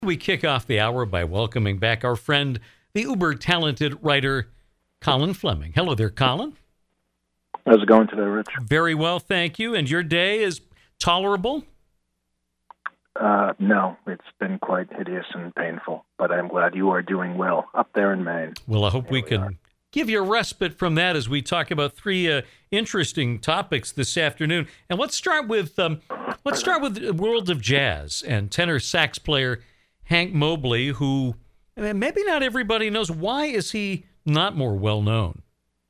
We kick off the hour by welcoming back our friend, the uber-talented writer, Colin Fleming. Hello there, Colin. How's it going today, Rich? Very well, thank you. And your day is tolerable? No, it's been quite hideous and painful, but I'm glad you are doing well up there in Maine. Well, I hope we can give you a respite from that as we talk about three interesting topics this afternoon. And let's start with the world of jazz and tenor sax player Hank Mobley, who maybe not everybody knows. Why is he not more well known?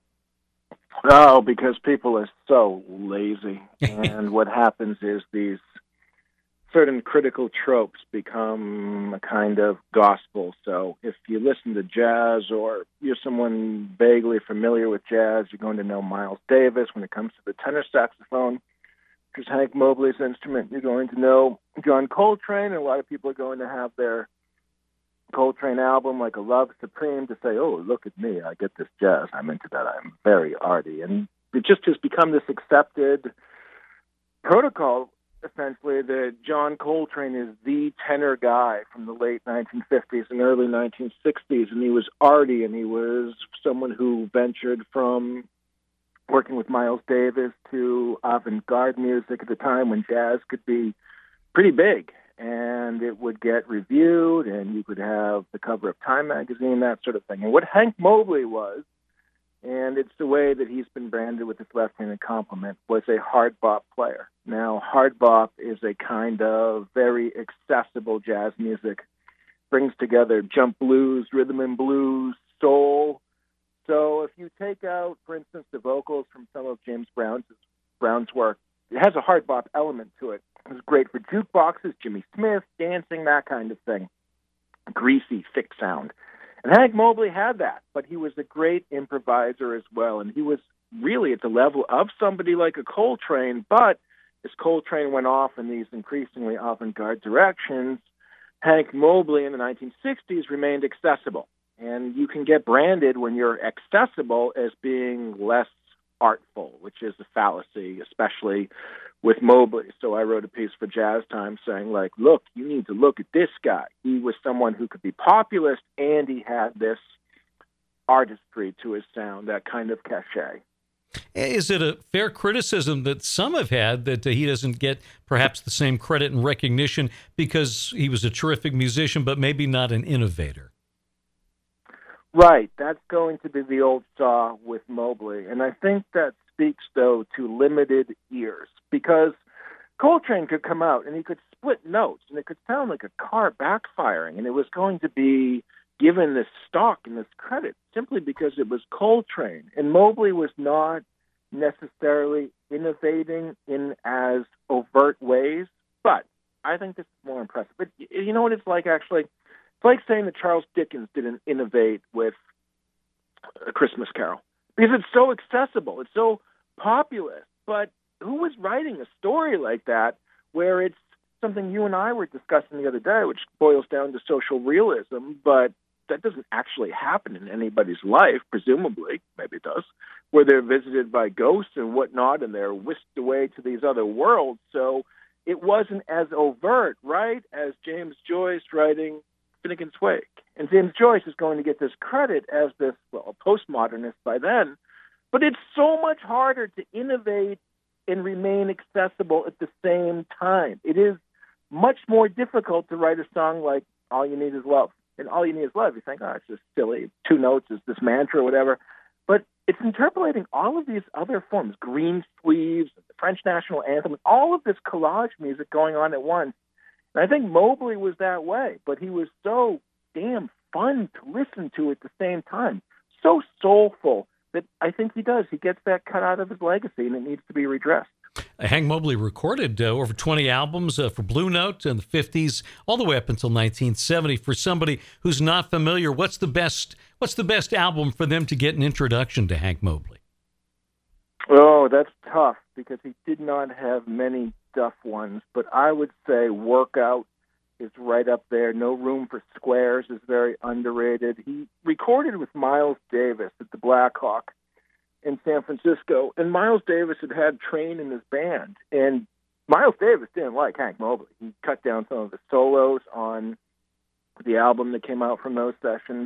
Oh, because people are so lazy. And what happens is these certain critical tropes become a kind of gospel. So if you listen to jazz or you're someone vaguely familiar with jazz, you're going to know Miles Davis. When it comes to the tenor saxophone, which is Hank Mobley's instrument, you're going to know John Coltrane, and a lot of people are going to have their Coltrane album like A Love Supreme to say, oh, look at me, I get this jazz, I'm into that, I'm very arty. And it just has become this accepted protocol, essentially, that John Coltrane is the tenor guy from the late 1950s and early 1960s, and he was arty, and he was someone who ventured from working with Miles Davis to avant-garde music at the time when jazz could be pretty big, and it would get reviewed, and you could have the cover of Time magazine, that sort of thing. And what Hank Mobley was, and it's the way that he's been branded with this left-handed compliment, was a hard bop player. Now, hard bop is a kind of very accessible jazz music, brings together jump blues, rhythm and blues, soul. So if you take out, for instance, the vocals from some of James Brown's work, it has a hard bop element to it. It was great for jukeboxes, Jimmy Smith, dancing, that kind of thing. Greasy, thick sound. And Hank Mobley had that, but he was a great improviser as well. And he was really at the level of somebody like a Coltrane, but as Coltrane went off in these increasingly avant-garde directions, Hank Mobley in the 1960s remained accessible. And you can get branded when you're accessible as being less artful, which is a fallacy, especially with Mobley. So I wrote a piece for Jazz Time saying, like, look, you need to look at this guy. He was someone who could be populist, and he had this artistry to his sound, that kind of cachet. Is it a fair criticism that some have had that he doesn't get perhaps the same credit and recognition because he was a terrific musician, but maybe not an innovator? Right. That's going to be the old saw with Mobley. And I think that speaks, though, to limited ears, because Coltrane could come out and he could split notes, and it could sound like a car backfiring, and it was going to be given this stock and this credit simply because it was Coltrane. And Mobley was not necessarily innovating in as overt ways, but I think this is more impressive. But you know what it's like, actually? It's like saying that Charles Dickens didn't innovate with A Christmas Carol, because it's so accessible, it's so populist. But who was writing a story like that, where it's something you and I were discussing the other day, which boils down to social realism, but that doesn't actually happen in anybody's life, presumably, maybe it does, where they're visited by ghosts and whatnot, and they're whisked away to these other worlds. So it wasn't as overt, right, as James Joyce writing Finnegan's Wake. And James Joyce is going to get this credit as this, well, postmodernist by then, but it's so much harder to innovate and remain accessible at the same time. It is much more difficult to write a song like All You Need Is Love. And All You Need Is Love, you think, oh, it's just silly, 2 notes is this mantra or whatever. But it's interpolating all of these other forms, Green Sleeves, the French National Anthem, all of this collage music going on at once. And I think Mobley was that way, but he was so damn fun to listen to at the same time, so soulful that I think he does. He gets that cut out of his legacy, and it needs to be redressed. Hank Mobley recorded over 20 albums for Blue Note in the 50s, all the way up until 1970. For somebody who's not familiar, what's the best album for them to get an introduction to Hank Mobley? Oh, that's tough, because he did not have many Duff ones, but I would say Workout is right up there. No Room for Squares is very underrated. He recorded with Miles Davis at the Black Hawk in San Francisco, and Miles Davis had Train in his band, and Miles Davis didn't like Hank Mobley. He cut down some of the solos on the album that came out from those sessions.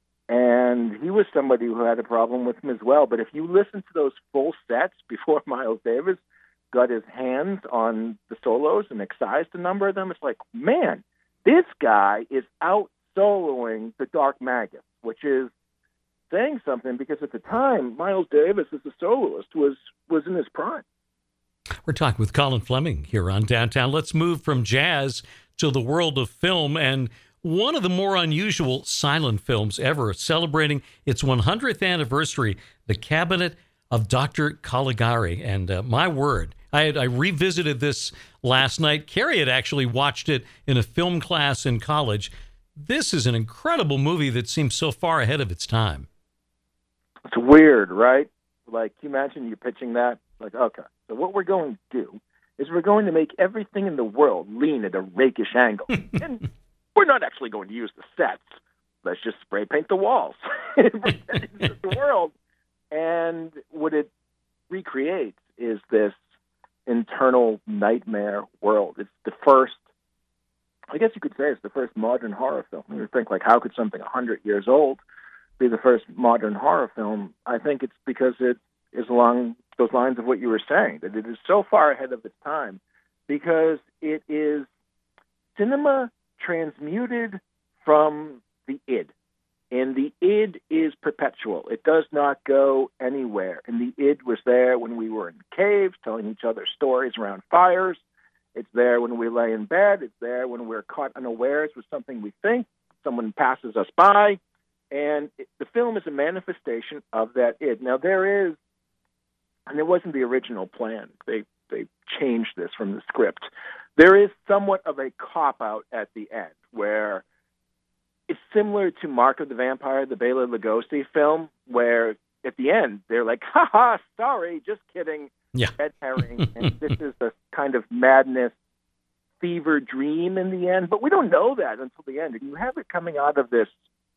And he was somebody who had a problem with them as well. But if you listen to those full sets before Miles Davis got his hands on the solos and excised a number of them, it's like, man, this guy is out soloing the Dark Maggots, which is saying something, because at the time, Miles Davis as a soloist was in his prime. We're talking with Colin Fleming here on Downtown. Let's move from jazz to the world of film, and one of the more unusual silent films ever, celebrating its 100th anniversary, The Cabinet of Dr. Caligari. And my word, I revisited this last night. Carrie had actually watched it in a film class in college. This is an incredible movie that seems so far ahead of its time. It's weird, right? Like, can you imagine you pitching that? Like, okay, so what we're going to do is we're going to make everything in the world lean at a rakish angle. And we're not actually going to use the sets. Let's just spray paint the walls. It's the world. And what it recreates is this internal nightmare world. It's the first, I guess you could say it's the first modern horror film. You think, like, how could something 100 years old be the first modern horror film? I think it's because it is along those lines of what you were saying, that it is so far ahead of its time, because it is cinema transmuted from the id. And the id is perpetual. It does not go anywhere. And the id was there when we were in caves telling each other stories around fires. It's there when we lay in bed. It's there when we're caught unawares with something we think. Someone passes us by. And the film is a manifestation of that id. Now, there is, and it wasn't the original plan. They changed this from the script. There is somewhat of a cop-out at the end, where it's similar to Mark of the Vampire, the Bela Lugosi film, where at the end they're like, "Ha, sorry, just kidding," red herring, and this is the kind of madness, fever dream in the end. But we don't know that until the end, and you have it coming out of this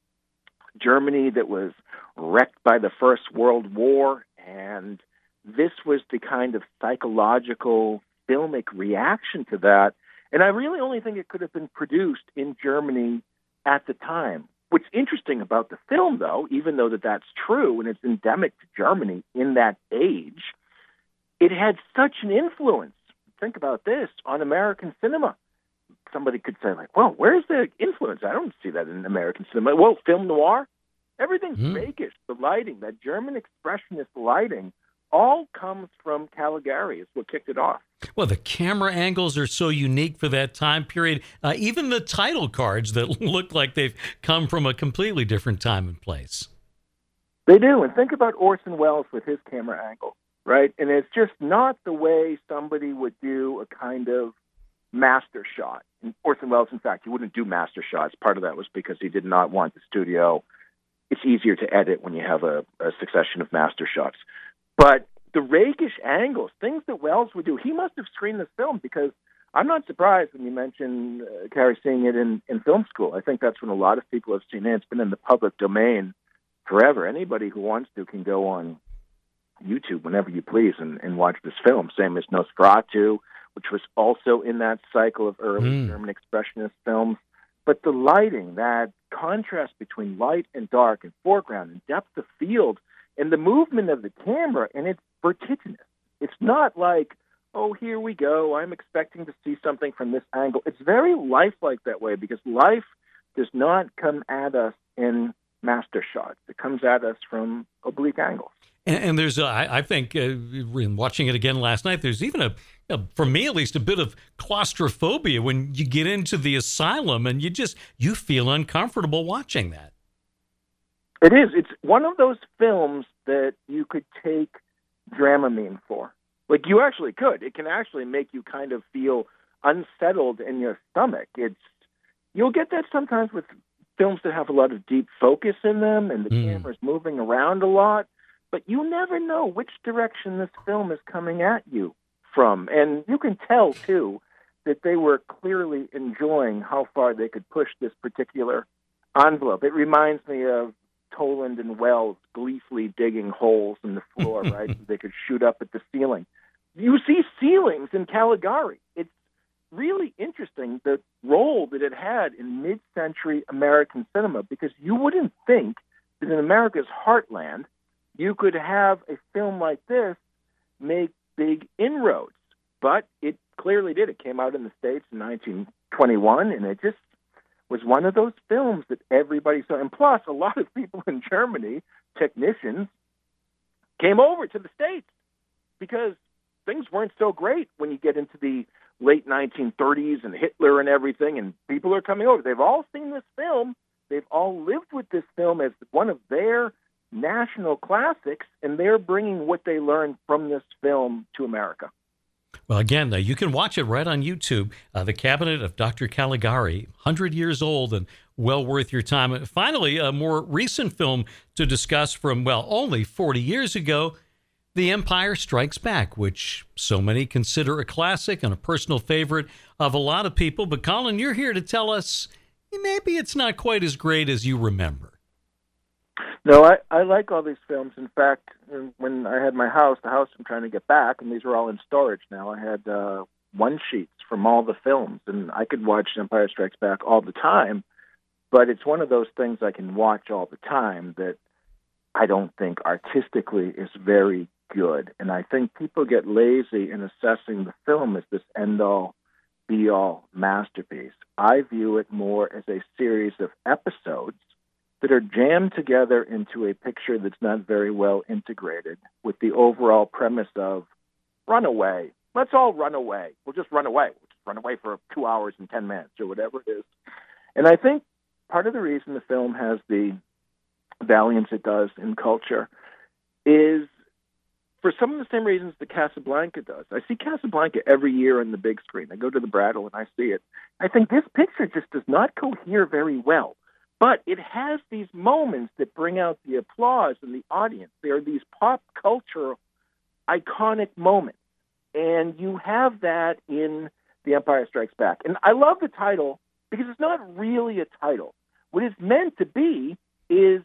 Germany that was wrecked by the First World War, and this was the kind of psychological, filmic reaction to that. And I really only think it could have been produced in Germany at the time. What's interesting about the film, though, even though that's true and it's endemic to Germany in that age, it had such an influence, think about this, on American cinema. Somebody could say, like, well, where's the influence? I don't see that in American cinema. Well, film noir, everything's rakish. The lighting, that German expressionist lighting, all comes from Caligari. Is what kicked it off. Well, the camera angles are so unique for that time period. Even the title cards that look like they've come from a completely different time and place. They do. And think about Orson Welles with his camera angle, right? And it's just not the way somebody would do a kind of master shot. And Orson Welles, in fact, he wouldn't do master shots. Part of that was because he did not want the studio. It's easier to edit when you have a succession of master shots. But the rakish angles, things that Welles would do, he must have screened this film, because I'm not surprised when you mention Carrie seeing it in film school. I think that's when a lot of people have seen it. It's been in the public domain forever. Anybody who wants to can go on YouTube whenever you please and watch this film. Same as Nosferatu, which was also in that cycle of early German expressionist films. But the lighting, that contrast between light and dark and foreground and depth of field, and the movement of the camera, and it's vertiginous. It's not like, oh, here we go, I'm expecting to see something from this angle. It's very lifelike that way, because life does not come at us in master shots. It comes at us from oblique angles. And there's, I think, in watching it again last night, there's even for me at least, a bit of claustrophobia when you get into the asylum, and you feel uncomfortable watching that. It is. It's one of those films that you could take Dramamine for. Like, you actually could. It can actually make you kind of feel unsettled in your stomach. You'll get that sometimes with films that have a lot of deep focus in them, and the camera's moving around a lot. But you never know which direction this film is coming at you from. And you can tell, too, that they were clearly enjoying how far they could push this particular envelope. It reminds me of Toland and Wells gleefully digging holes in the floor, right? So they could shoot up at the ceiling. You see ceilings in Caligari. It's really interesting, the role that it had in mid-century American cinema, because you wouldn't think that in America's heartland you could have a film like this make big inroads. But it clearly did. It came out in the States in 1921, and it just was one of those films that everybody saw. And plus, a lot of people in Germany, technicians, came over to the States because things weren't so great when you get into the late 1930s and Hitler and everything, and people are coming over. They've all seen this film. They've all lived with this film as one of their national classics, and they're bringing what they learned from this film to America. Well, again, you can watch it right on YouTube. The Cabinet of Dr. Caligari, 100 years old and well worth your time. And finally, a more recent film to discuss from, well, only 40 years ago, The Empire Strikes Back, which so many consider a classic and a personal favorite of a lot of people. But Colin, you're here to tell us maybe it's not quite as great as you remember. No, I like all these films. In fact, when I had my house, the house I'm trying to get back, and these are all in storage now, I had one sheets from all the films, and I could watch Empire Strikes Back all the time, but it's one of those things I can watch all the time that I don't think artistically is very good. And I think people get lazy in assessing the film as this end-all, be-all masterpiece. I view it more as a series of episodes that are jammed together into a picture that's not very well integrated with the overall premise of run away. Let's all run away. We'll just run away. We'll just run away for 2 hours and 10 minutes or whatever it is. And I think part of the reason the film has the valiance it does in culture is for some of the same reasons that Casablanca does. I see Casablanca every year on the big screen. I go to the Brattle and I see it. I think this picture just does not cohere very well. But it has these moments that bring out the applause in the audience. They are these pop culture iconic moments. And you have that in The Empire Strikes Back. And I love the title because it's not really a title. What it's meant to be is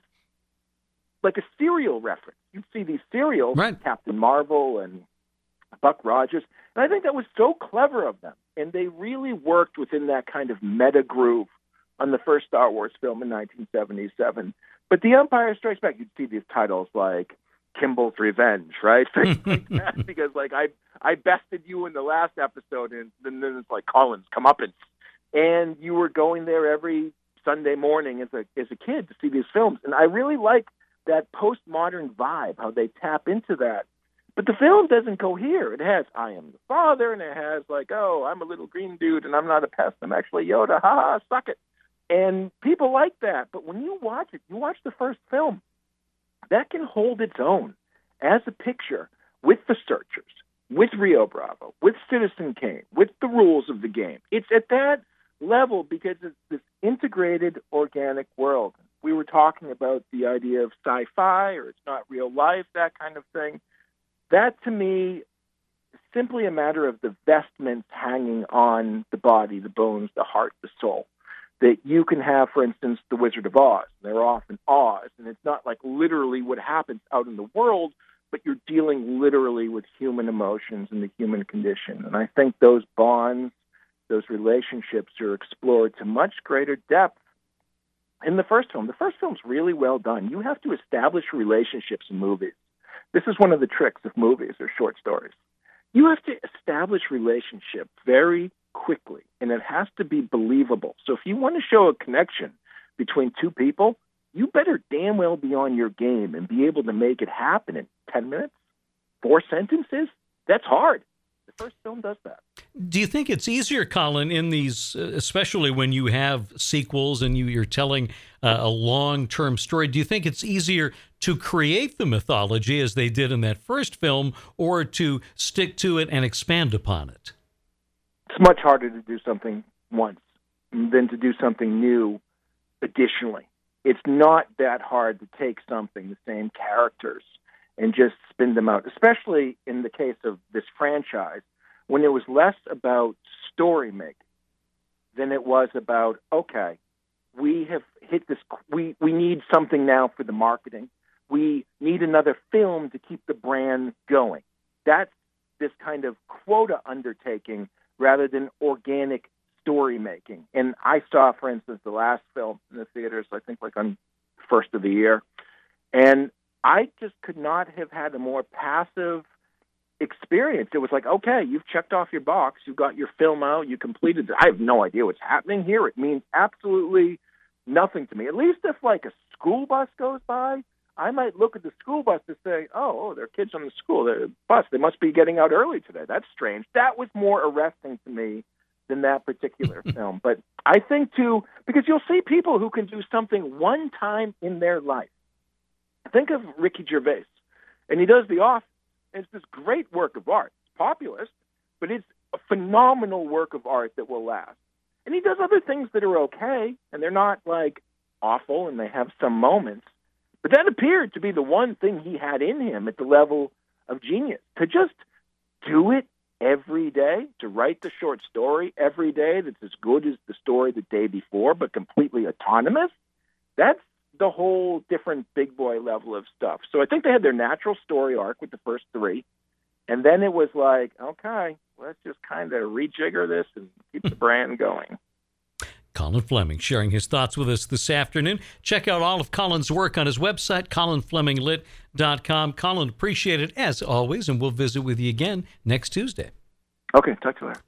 like a serial reference. You see these serials, right. Captain Marvel and Buck Rogers. And I think that was so clever of them. And they really worked within that kind of meta groove on the first Star Wars film in 1977. But The Empire Strikes Back, you'd see these titles like Kimball's Revenge, right? Things like that, because like I bested you in the last episode, and then it's like Colin's Comeuppance. And you were going there every Sunday morning as a kid to see these films. And I really like that postmodern vibe, how they tap into that. But the film doesn't cohere. It has I am the father, and it has like, oh, I'm a little green dude, and I'm not a pest. I'm actually Yoda. Ha ha, suck it. And people like that. But when you watch it, you watch the first film, that can hold its own as a picture with the Searchers, with Rio Bravo, with Citizen Kane, with the rules of the game. It's at that level because it's this integrated, organic world. We were talking about the idea of sci-fi or it's not real life, that kind of thing. That, to me, is simply a matter of the vestments hanging on the body, the bones, the heart, the soul. That you can have, for instance, The Wizard of Oz. They're off in Oz, and it's not like literally what happens out in the world, but you're dealing literally with human emotions and the human condition. And I think those bonds, those relationships are explored to much greater depth in the first film. The first film's really well done. You have to establish relationships in movies. This is one of the tricks of movies or short stories. You have to establish relationship very quickly, and it has to be believable. So if you want to show a connection between two people, you better damn well be on your game and be able to make it happen in 10 minutes, 4 sentences. That's hard. The first film does that. Do you think it's easier, Colin, in these, especially when you have sequels and you're telling a long-term story, do you think it's easier to create the mythology as they did in that first film or to stick to it and expand upon it? It's much harder to do something once than to do something new additionally. It's not that hard to take something, the same characters, and just spin them out, especially in the case of this franchise, when it was less about story making than it was about, okay, we have hit this, we need something now for the marketing. We need another film to keep the brand going. That's this kind of quota undertaking rather than organic story making. And I saw, for instance, the last film in the theaters, I think like on first of the year, and I just could not have had a more passive experience. It was like, okay, you've checked off your box, you got your film out, you completed it. I have no idea what's happening here. It means absolutely nothing to me. At least if like a school bus goes by, I might look at the school bus to say, oh, there are kids on the bus. They must be getting out early today. That's strange. That was more arresting to me than that particular film. But I think, too, because you'll see people who can do something one time in their life. Think of Ricky Gervais, and he does The Office. It's this great work of art. It's populist, but it's a phenomenal work of art that will last. And he does other things that are okay, and they're not, like, awful, and they have some moments. But that appeared to be the one thing he had in him at the level of genius, to just do it every day, to write the short story every day that's as good as the story the day before, but completely autonomous. That's the whole different big boy level of stuff. So I think they had their natural story arc with the first three. And then it was like, okay, let's just kind of rejigger this and keep the brand going. Colin Fleming sharing his thoughts with us this afternoon. Check out all of Colin's work on his website, colinfleminglit.com. Colin, appreciate it as always, and we'll visit with you again next Tuesday. Okay, talk to you later.